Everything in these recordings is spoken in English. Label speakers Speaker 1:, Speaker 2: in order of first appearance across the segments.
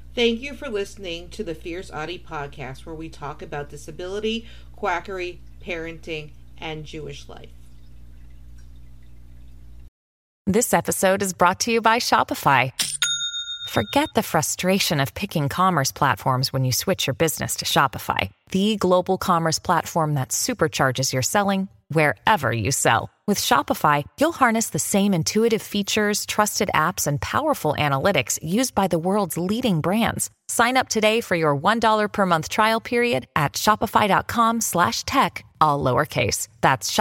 Speaker 1: Thank you for listening to the Fierce Audie podcast, where we talk about disability, quackery, parenting, and Jewish life.
Speaker 2: This episode is brought to you by Shopify. Forget the frustration of picking commerce platforms when you switch your business to Shopify, the global commerce platform that supercharges your selling wherever you sell. With Shopify, you'll harness the same intuitive features, trusted apps, and powerful analytics used by the world's leading brands. Sign up today for your $1 per month trial period at shopify.com/tech, all lowercase. That's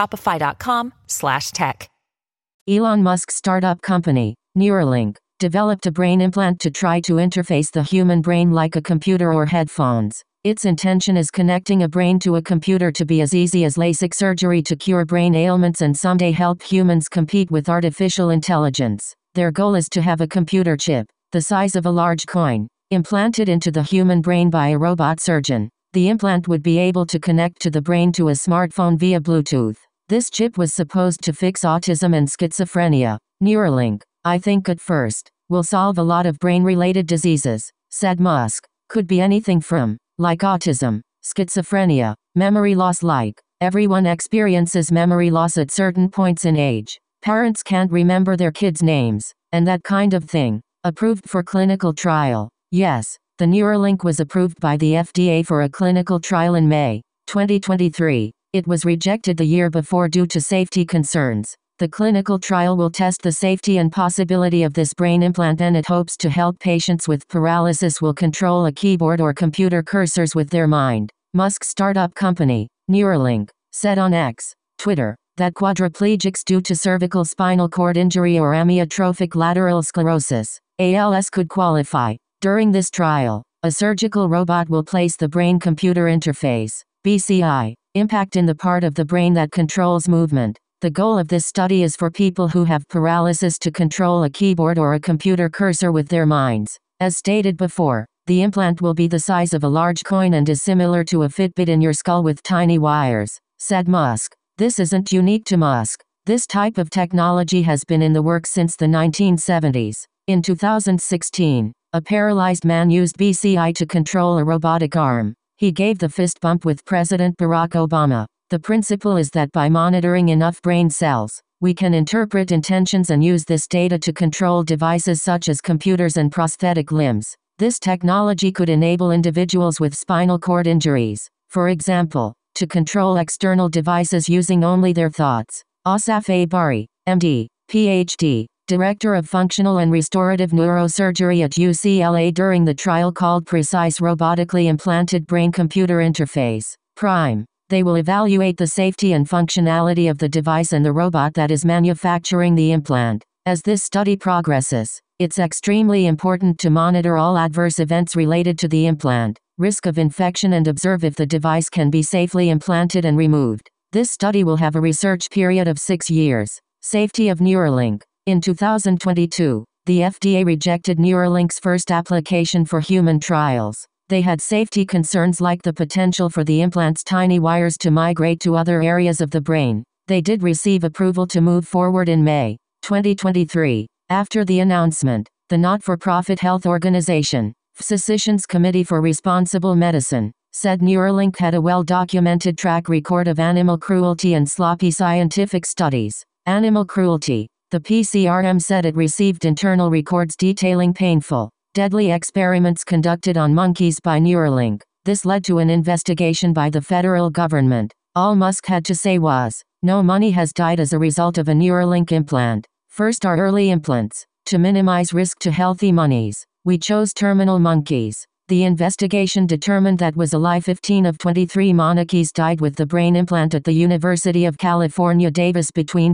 Speaker 2: shopify.com/tech.
Speaker 3: Elon Musk's startup company, Neuralink, developed a brain implant to try to interface the human brain like a computer or headphones. Its intention is connecting a brain to a computer to be as easy as LASIK surgery to cure brain ailments and someday help humans compete with artificial intelligence. Their goal is to have a computer chip, the size of a large coin, implanted into the human brain by a robot surgeon. The implant would be able to connect to the brain to a smartphone via Bluetooth. This chip was supposed to fix autism and schizophrenia. Neuralink, I think at first, will solve a lot of brain-related diseases, said Musk. Could be anything from, like autism, schizophrenia, memory loss. Like, everyone experiences memory loss at certain points in age. Parents can't remember their kids' names, and that kind of thing. Approved for clinical trial. Yes, the Neuralink was approved by the FDA for a clinical trial in May 2023. It was rejected the year before due to safety concerns. The clinical trial will test the safety and possibility of this brain implant, and it hopes to help patients with paralysis will control a keyboard or computer cursors with their mind. Musk's startup company, Neuralink, said on X, Twitter, that quadriplegics due to cervical spinal cord injury or amyotrophic lateral sclerosis, ALS, could qualify. During this trial, a surgical robot will place the brain-computer interface, BCI, impact in the part of the brain that controls movement. The goal of this study is for people who have paralysis to control a keyboard or a computer cursor with their minds. As stated before, the implant will be the size of a large coin and is similar to a Fitbit in your skull with tiny wires, said Musk. This isn't unique to Musk. This type of technology has been in the works since the 1970s. In 2016, a paralyzed man used BCI to control a robotic arm. He gave the fist bump with President Barack Obama. The principle is that by monitoring enough brain cells, we can interpret intentions and use this data to control devices such as computers and prosthetic limbs. This technology could enable individuals with spinal cord injuries, for example, to control external devices using only their thoughts. Asaf A. Bari, MD, PhD, Director of Functional and Restorative Neurosurgery at UCLA during the trial called Precise Robotically Implanted Brain-Computer Interface, PRIME. They will evaluate the safety and functionality of the device and the robot that is manufacturing the implant. As this study progresses, it's extremely important to monitor all adverse events related to the implant, risk of infection, and observe if the device can be safely implanted and removed. This study will have a research period of 6 years. Safety of Neuralink. In 2022, the FDA rejected Neuralink's first application for human trials. They had safety concerns like the potential for the implant's tiny wires to migrate to other areas of the brain. They did receive approval to move forward in May 2023. After the announcement, the not-for-profit health organization, Physicians Committee for Responsible Medicine, said Neuralink had a well-documented track record of animal cruelty and sloppy scientific studies. Animal cruelty. The PCRM said it received internal records detailing painful, deadly experiments conducted on monkeys by Neuralink. This led to an investigation by the federal government. All Musk had to say was, no money has died as a result of a Neuralink implant. First are early implants. To minimize risk to healthy monkeys, we chose terminal monkeys. The investigation determined that was a lie. 15 of 23 monkeys died with the brain implant at the University of California, Davis between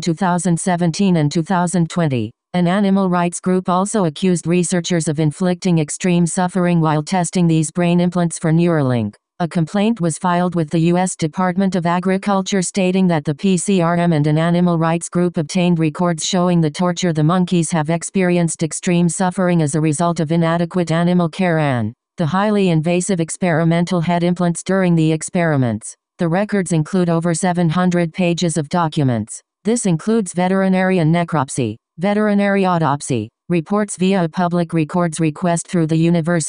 Speaker 3: 2017 and 2020. An animal rights group also accused researchers of inflicting extreme suffering while testing these brain implants for Neuralink. A complaint was filed with the U.S. Department of Agriculture stating that the PCRM and an animal rights group obtained records showing the torture the monkeys have experienced extreme suffering as a result of inadequate animal care and the highly invasive experimental head implants during the experiments. The records include over 700 pages of documents. This includes veterinary and necropsy, veterinary autopsy, reports via a public records request through the university,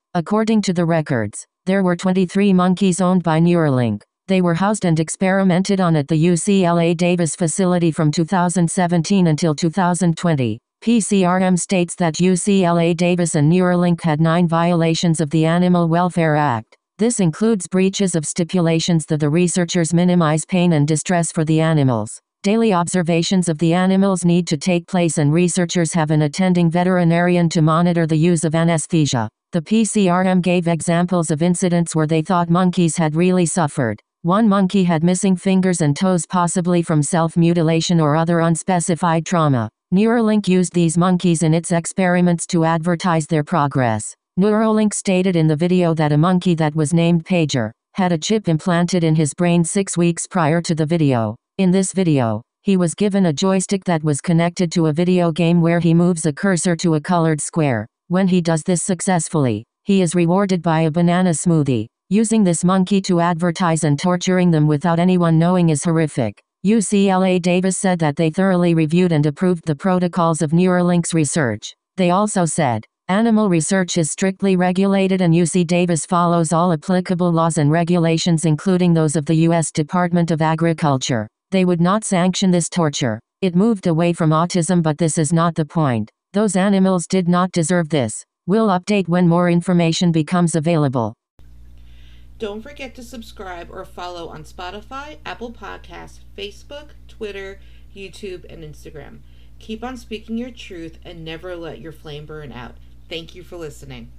Speaker 3: According to the records, there were 23 monkeys owned by Neuralink. They were housed and experimented on at the UCLA Davis facility from 2017 until 2020. PCRM states that UCLA Davis and Neuralink had 9 violations of the Animal Welfare Act. This includes breaches of stipulations that the researchers minimize pain and distress for the animals. Daily observations of the animals need to take place, and researchers have an attending veterinarian to monitor the use of anesthesia. The PCRM gave examples of incidents where they thought monkeys had really suffered. One monkey had missing fingers and toes, possibly from self-mutilation or other unspecified trauma. Neuralink used these monkeys in its experiments to advertise their progress. Neuralink stated in the video that a monkey that was named Pager had a chip implanted in his brain 6 weeks prior to the video. In this video, he was given a joystick that was connected to a video game where he moves a cursor to a colored square. When he does this successfully, he is rewarded by a banana smoothie. Using this monkey to advertise and torturing them without anyone knowing is horrific. UCLA Davis said that they thoroughly reviewed and approved the protocols of Neuralink's research. They also said, animal research is strictly regulated and UC Davis follows all applicable laws and regulations, including those of the U.S. Department of Agriculture. They would not sanction this torture. It moved away from autism, but this is not the point. Those animals did not deserve this. We'll update when more information becomes available.
Speaker 1: Don't forget to subscribe or follow on Spotify, Apple Podcasts, Facebook, Twitter, YouTube, and Instagram. Keep on speaking your truth and never let your flame burn out. Thank you for listening.